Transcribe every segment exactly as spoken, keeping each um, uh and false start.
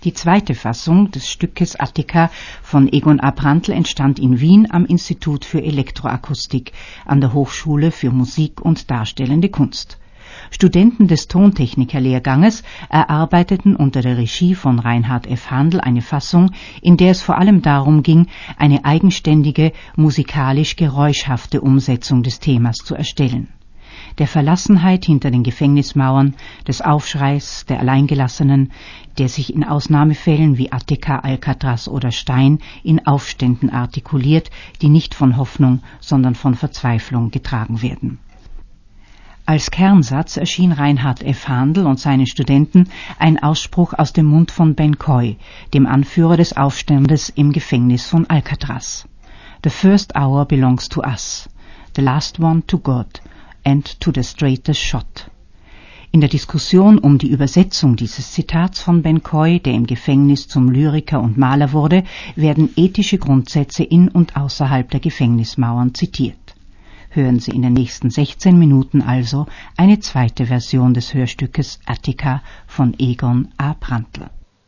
Die zweite Fassung des Stückes Attika von Egon A. Prantl entstand in Wien am Institut für Elektroakustik an der Hochschule für Musik und Darstellende Kunst. Studenten des Tontechnikerlehrganges erarbeiteten unter der Regie von Reinhard F. Handel eine Fassung, in der es vor allem darum ging, eine eigenständige, musikalisch geräuschhafte Umsetzung des Themas zu erstellen. Der Verlassenheit hinter den Gefängnismauern, des Aufschreis der Alleingelassenen, der sich in Ausnahmefällen wie Attika, Alcatraz oder Stein in Aufständen artikuliert, die nicht von Hoffnung, sondern von Verzweiflung getragen werden. Als Kernsatz erschien Reinhard F. Handel und seine Studenten ein Ausspruch aus dem Mund von Ben Coy, dem Anführer des Aufstandes im Gefängnis von Alcatraz. The first hour belongs to us, the last one to God and to the straightest shot. In der Diskussion um die Übersetzung dieses Zitats von Ben Coy, der im Gefängnis zum Lyriker und Maler wurde, werden ethische Grundsätze in und außerhalb der Gefängnismauern zitiert. Hören Sie in den nächsten sechzehn Minuten also eine zweite Version des Hörstückes Attika von Egon A. Prantl.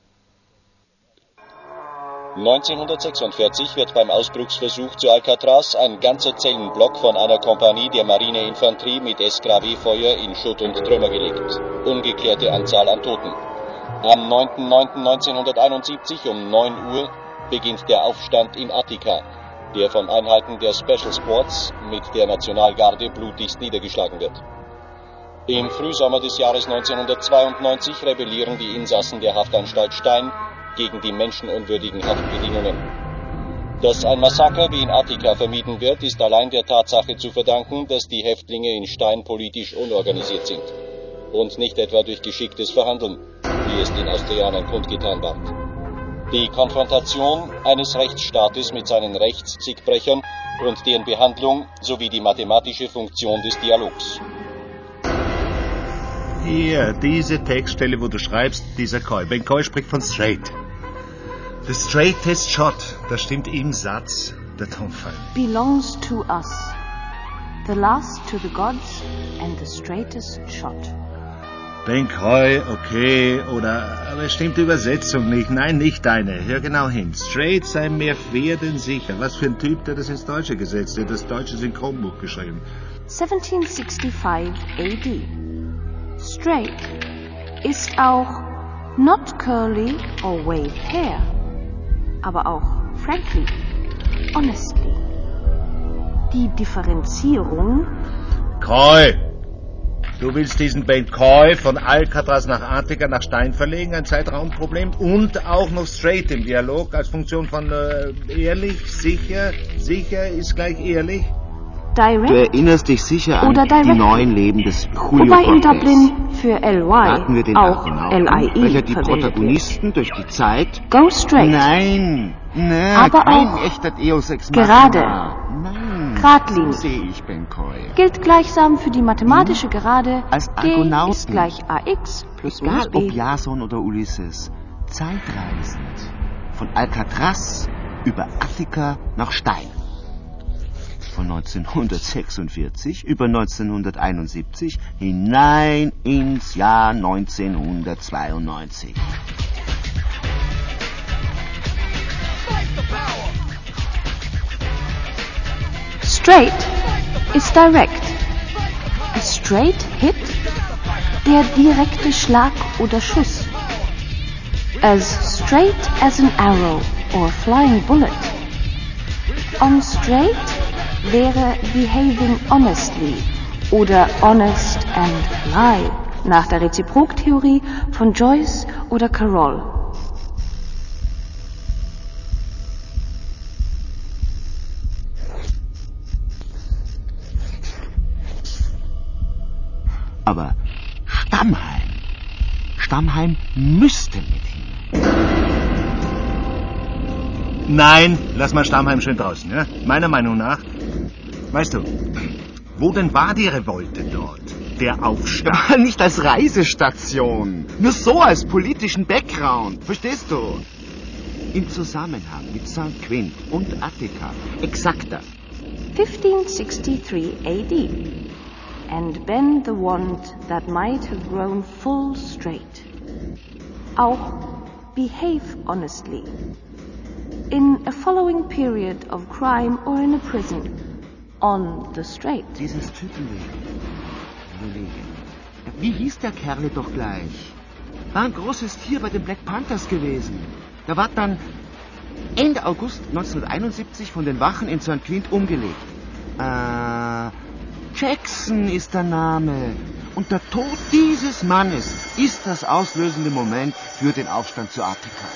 neunzehnhundertsechsundvierzig wird beim Ausbruchsversuch zu Alcatraz ein ganzer Zellenblock von einer Kompanie der Marineinfanterie mit S K W-Feuer in Schutt und Trümmer gelegt. Ungeklärte Anzahl an Toten. Am neunten neunten neunzehnhunderteinundsiebzig um neun Uhr beginnt der Aufstand in Attika, der von Einheiten der Special Squads mit der Nationalgarde blutigst niedergeschlagen wird. Im Frühsommer des Jahres neunzehnhundertzweiundneunzig rebellieren die Insassen der Haftanstalt Stein gegen die menschenunwürdigen Haftbedingungen. Dass ein Massaker wie in Attika vermieden wird, ist allein der Tatsache zu verdanken, dass die Häftlinge in Stein politisch unorganisiert sind und nicht etwa durch geschicktes Verhandeln, wie es den Austrianern kundgetan ward. Die Konfrontation eines Rechtsstaates mit seinen Rechtszigbrechern und deren Behandlung sowie die mathematische Funktion des Dialogs. Hier, diese Textstelle, wo du schreibst, dieser Coy. Ben Coy spricht von straight. The straightest shot, das stimmt im Satz, der Tonfall. Belongs to us, the last to the gods and the straightest shot. Ben Coy, okay, oder, aber es stimmt die Übersetzung nicht. Nein, nicht deine. Hör genau hin. Straight sei mehr fair denn sicher. Was für ein Typ, der das ins Deutsche gesetzt hat, das deutsche Synchronbuch geschrieben. siebzehnhundertfünfundsechzig A D. Straight ist auch not curly or waved hair, aber auch frankly, honestly. Die Differenzierung... Coy! Du willst diesen Ben Coy von Alcatraz nach Attika nach Stein verlegen, ein Zeitraumproblem, und auch noch straight im Dialog als Funktion von äh, ehrlich, sicher, sicher ist gleich ehrlich. Direct du erinnerst dich sicher an die neuen Leben des Julio Wobei in Cortés. Dublin für L Y Warten wir den auch Argonauten, L I E welcher die verwendet Protagonisten durch die Zeit... Go straight. Nein, nein, Aber kein auch echter Deus Ex gerade. Machina. Nein, Geradlinig. so sehe ich Ben Coy. Gilt gleichsam für die mathematische Gerade. Als D Argonauten. ist gleich ax plus minus Egal ob b. Jason oder Ulysses, zeitreisend. Von Alcatraz über Attika nach Stein. Von neunzehnhundertsechsundvierzig über neunzehnhunderteinundsiebzig hinein ins Jahr neunzehnhundertzweiundneunzig. Straight ist direct. A straight hit, der direkte Schlag oder Schuss. As straight as an arrow or flying bullet. On straight wäre behaving honestly oder honest and lie nach der Reziproktheorie von Joyce oder Carroll. Aber Stammheim, Stammheim müsste mit hin. Nein, lass mal Stammheim schön draußen, ja? Meiner Meinung nach. Weißt du, wo denn war die Revolte dort? Der Aufstand? Ja, nicht als Reisestation. Nur so als politischen Background. Verstehst du? Im Zusammenhang mit Sankt Quint und Attika. Exakter. fifteen sixty-three A D. And bend the wand that might have grown full straight. Auch behave honestly in a following period of crime or in a prison on the straight. Dieses Typenleben. Überlege. Wie hieß der Kerle doch gleich? War ein großes Tier bei den Black Panthers gewesen. Der war dann Ende August neunzehnhunderteinundsiebzig von den Wachen in Sankt Quint umgelegt. Äh, Jackson ist der Name. Und der Tod dieses Mannes ist das auslösende Moment für den Aufstand zu Attika.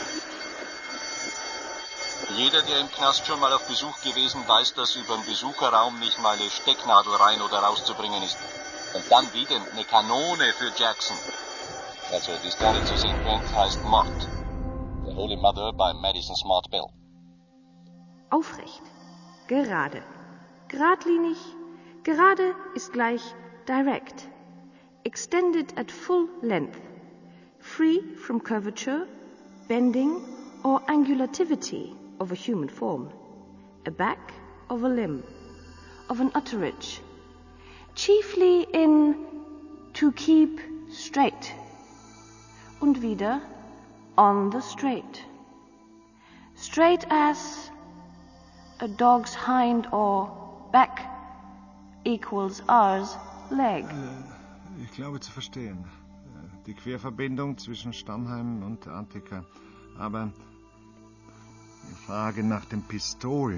Jeder, der im Knast schon mal auf Besuch gewesen, weiß, dass über den Besucherraum nicht mal eine Stecknadel rein oder rauszubringen ist. Und dann wieder eine Kanone für Jackson. Also die Story zu Sankt Quint heißt Mord. The Holy Mother by Madison Smart Bell. Aufrecht, gerade, geradlinig, gerade ist gleich direct, extended at full length, free from curvature, bending or angulativity of a human form, a back of a limb, of an utterage, chiefly in to keep straight, und wieder on the straight, straight as a dog's hind or back equals ours leg. Ich glaube zu verstehen. Die Querverbindung zwischen Stammheim und Attika. Aber die Frage nach dem Pistol.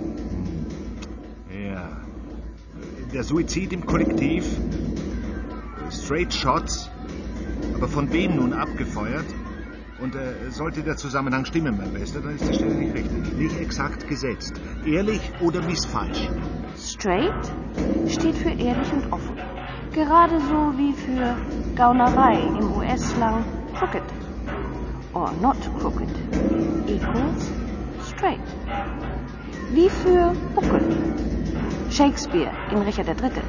Ja. Der Suizid im Kollektiv. Straight Shots. Aber von wem nun abgefeuert? Und äh, sollte der Zusammenhang stimmen, mein Bester, dann ist die Stelle nicht richtig. Nicht exakt gesetzt. Ehrlich oder missfalsch. Straight steht für ehrlich und offen. Gerade so wie für Gaunerei im U S-Slang crooked. Or not crooked. Equals straight. Wie für Buckel. Shakespeare in Richard der Dritte.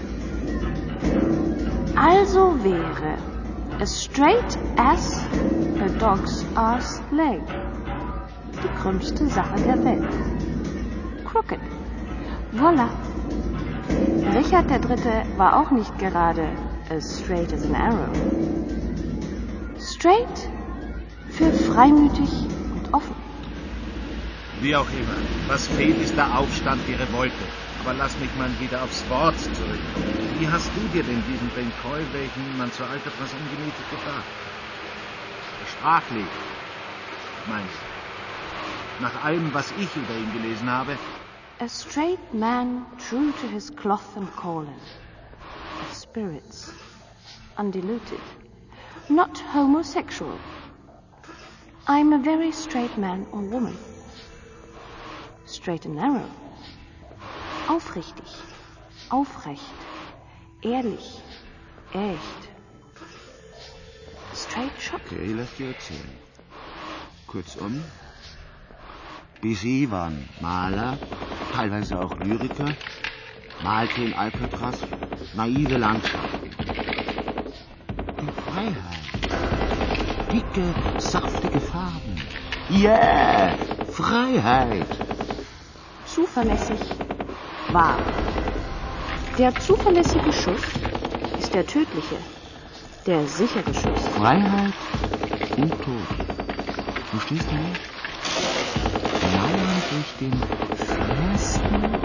Also wäre as straight as a dog's arse leg die krümmste Sache der Welt. Crooked. Voila. Richard der Dritte war auch nicht gerade as straight as an arrow. Straight für freimütig und offen. Wie auch immer. Was fehlt, ist der Aufstand, die Revolte. Aber lass mich mal wieder aufs Wort zurückkommen. Wie hast du dir denn diesen Ben Coy, welchen man zur Alcatraz umgemietet, gedacht? Sprachlich, meinst du? Nach allem, was ich über ihn gelesen habe. A straight man true to his cloth and calling. Of spirits. Undiluted. Not homosexual. I'm a very straight man or woman. Straight and narrow. Aufrichtig. Aufrecht. Ehrlich. Echt. Straight shot. Okay, lass dir erzählen. Kurzum, Bizet waren Maler, teilweise auch Lyriker, malte in Alcatraz naive Landschaften. Die Freiheit. Dicke, saftige Farben. Yeah! Freiheit. Zuverlässig. Wahr. Der zuverlässige Schuss ist der tödliche, der sichere Schuss. Freiheit und Tod. Verstehst du nicht? Mauern durch den festen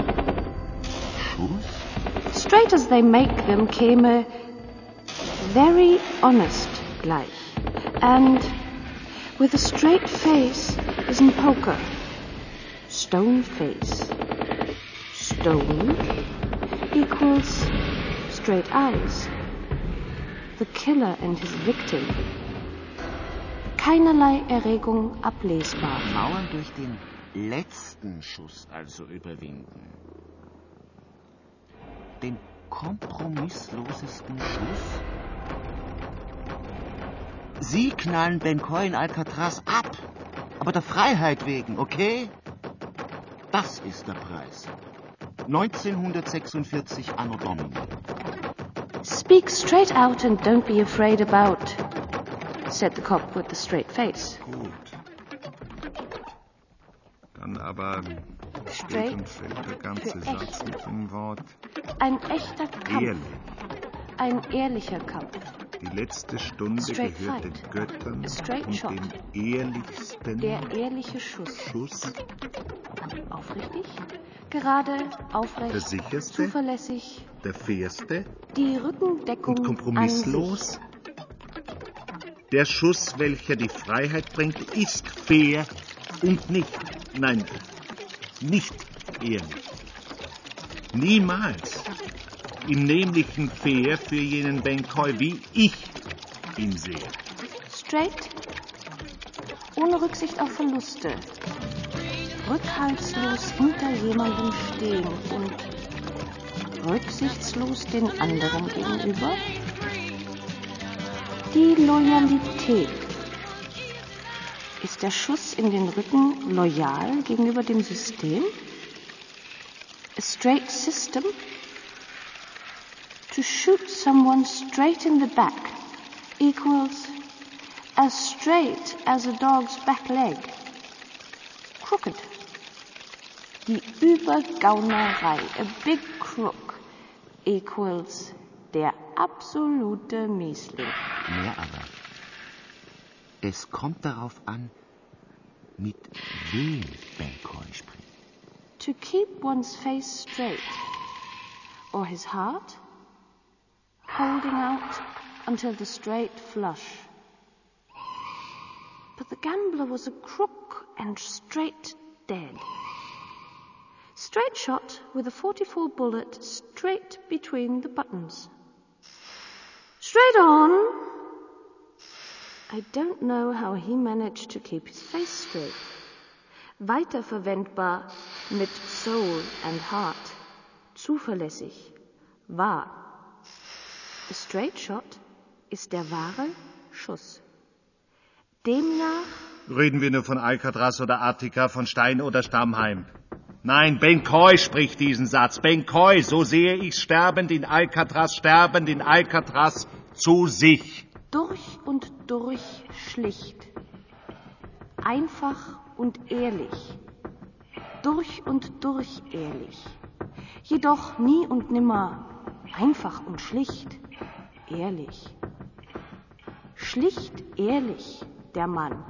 Schuss? Straight as they make them käme very honest gleich. And with a straight face isn't poker. Stone face. Stone equals straight eyes. The killer and his victim. Keinerlei Erregung ablesbar. Mauern durch den letzten Schuss also überwinden. Den kompromisslosesten Schuss? Sie knallen Ben Coy in Alcatraz ab. Aber der Freiheit wegen, okay? Das ist der Preis. neunzehnhundertsechsundvierzig Anno Domini. Speak straight out and don't be afraid about, said the cop with the straight face. Gut. Dann aber steht Straight und fällt der ganze für Satz echt. mit dem Wort Ein echter Kampf. ehrlich. Ein ehrlicher Kampf. Die letzte Stunde Straight gehört fight. den Göttern Straight und shot. dem ehrlichsten Der ehrliche Schuss. Schuss, Aufrichtig, gerade, der aufrecht, sicherste, zuverlässig, der fairste die Rückendeckung und kompromisslos. an Der Schuss, welcher die Freiheit bringt, ist fair und nicht, nein, nicht ehrlich. Niemals. Im Nämlichen fair für jenen Benkoi, wie ich ihn sehe. sich. Straight, ohne Rücksicht auf Verluste, rückhaltslos hinter jemandem stehen und rücksichtslos den anderen gegenüber. Die Loyalität. Ist der Schuss in den Rücken loyal gegenüber dem System? A straight system? To shoot someone straight in the back equals as straight as a dog's back leg. Crooked. Die Übergaunerei, a big crook, equals der absolute Miesling. Mehr aber. Es kommt darauf an, mit wem Benkoi spricht. To keep one's face straight, or his heart, holding out until the straight flush. But the gambler was a crook and straight dead. Straight shot with a forty-four bullet straight between the buttons. Straight on! I don't know how he managed to keep his face straight. Weiterverwendbar mit Soul and Heart. Zuverlässig. Wahr. A straight shot ist der wahre Schuss. Demnach... Reden wir nur von Alcatraz oder Attika, von Stein oder Stammheim. Nein, Benkoi spricht diesen Satz. Benkoi, so sehe ich sterbend in Alcatraz, sterbend in Alcatraz zu sich. Durch und durch schlicht. Einfach und ehrlich. Durch und durch ehrlich. Jedoch nie und nimmer einfach und schlicht. Ehrlich. Schlicht ehrlich, der Mann.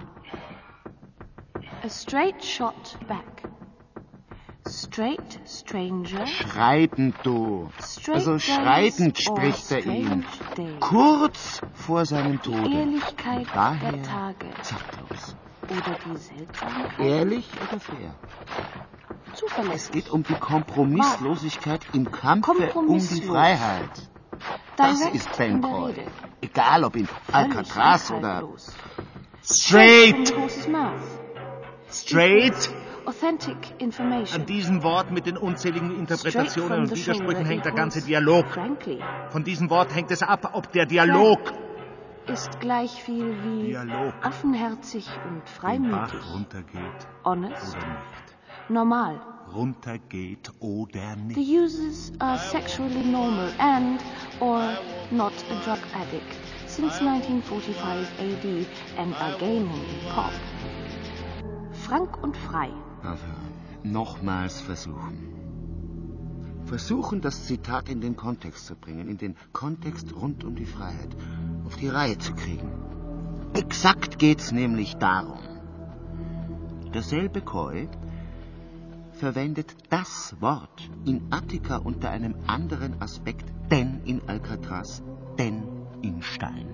A straight shot back. Straight stranger. Schreitend, du. Straight Also days schreitend or spricht er ihn. strange days. Kurz vor seinem Tode. Ehrlichkeit Und daher der Tage. zacklos. Oder die Seltsamkeit. Ehrlich oder fair? Zuverlässig. Es geht um die Kompromisslosigkeit im Kampfe um die Kompromisslos. Freiheit. Das Direkt ist in der Benkoi. Rede. Egal ob in Alcatraz Völlig oder... rückhaltlos. Straight! From the horse's mouth. Straight! Authentic information. An diesem Wort mit den unzähligen Interpretationen Straight und from the Widersprüchen shoulder hängt der ganze equals Dialog. Frankly. Von diesem Wort hängt es ab, ob der Dialog Ist gleich viel wie Dialog. offenherzig und den Bach freimütig. runtergeht Honest. oder nicht. Normal. Runtergeht oder The nicht. users are sexually normal and or not a drug addict since nineteen forty-five A D and are gaining in pop. Frank und frei. Also, nochmals versuchen. Versuchen, das Zitat in den Kontext zu bringen, in den Kontext rund um die Freiheit, auf die Reihe zu kriegen. Exakt geht's nämlich darum. Derselbe Koi verwendet das Wort in Attika unter einem anderen Aspekt, denn in Alcatraz, denn in Stein.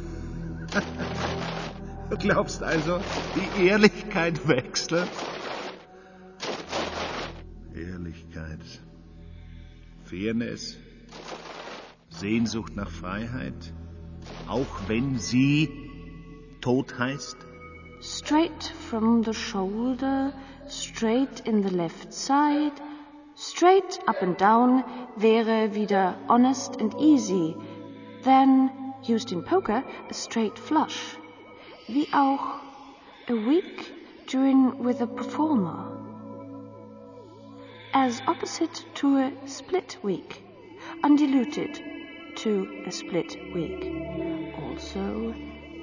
Du glaubst also, die Ehrlichkeit wechselt? Ehrlichkeit, Fairness, Sehnsucht nach Freiheit, auch wenn sie Tod heißt? Straight from the shoulder, straight in the left side, straight up and down wäre wieder honest and easy. Then, used in poker, a straight flush. Wie auch a week during with a performer. As opposite to a split week, undiluted to a split week. Also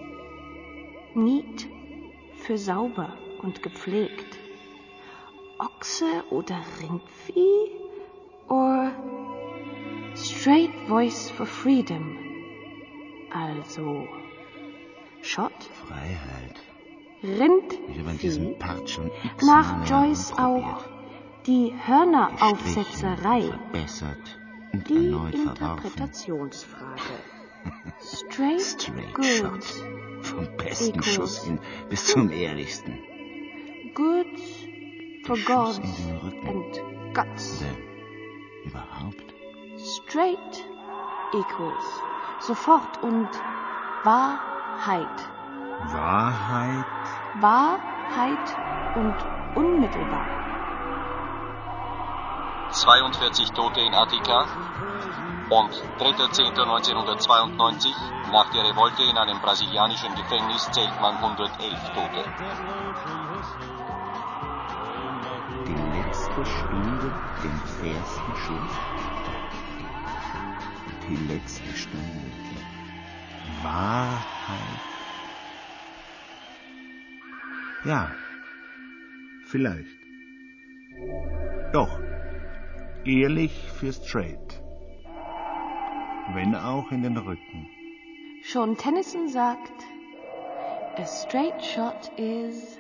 neat für sauber und gepflegt. Ochse oder Rindvieh? Or straight voice for freedom. Also Schott, Freiheit. Rind, Ich habe an diesem Part schon x nach Mal Joyce auch die Hörneraufsetzerei, verbessert und die erneut Interpretationsfrage. Straight, Straight good, Shot. Vom besten equals Schuss hin bis zum ehrlichsten. good for Schuss gods in den Rücken. and guts. Oder überhaupt. Straight equals sofort und Wahrheit. Wahrheit. Wahrheit und unmittelbar. zweiundvierzig Tote in Attika und dritter zehnter neunzehnhundertzweiundneunzig, nach der Revolte in einem brasilianischen Gefängnis zählt man hundertelf Tote. Die letzte Stunde, den ersten Schuss. Die letzte Stunde. Wahrheit. Ja, vielleicht. Doch, ehrlich für Straight. Wenn auch in den Rücken. Schon Tennyson sagt, a straight shot is...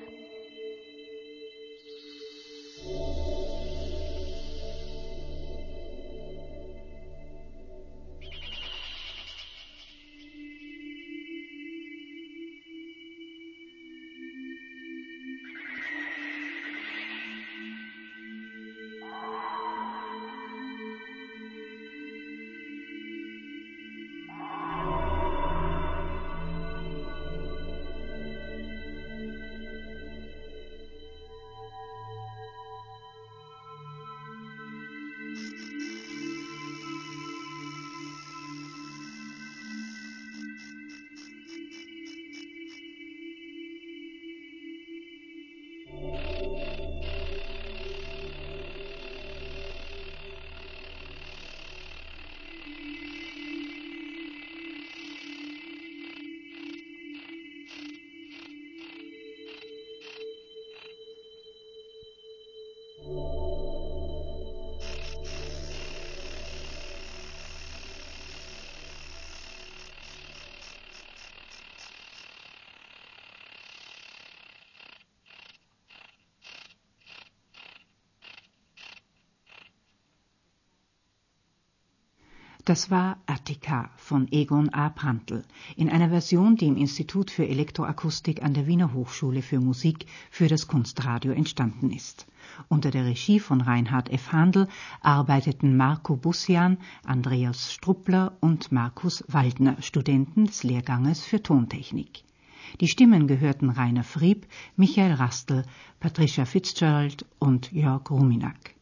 Das war Attika von Egon A. Prantl in einer Version, die im Institut für Elektroakustik an der Wiener Hochschule für Musik für das Kunstradio entstanden ist. Unter der Regie von Reinhard F. Handel arbeiteten Marco Bussian, Andreas Struppler und Markus Waldner, Studenten des Lehrganges für Tontechnik. Die Stimmen gehörten Rainer Frieb, Michael Rastl, Patricia Fitzgerald und Jörg Ruminak.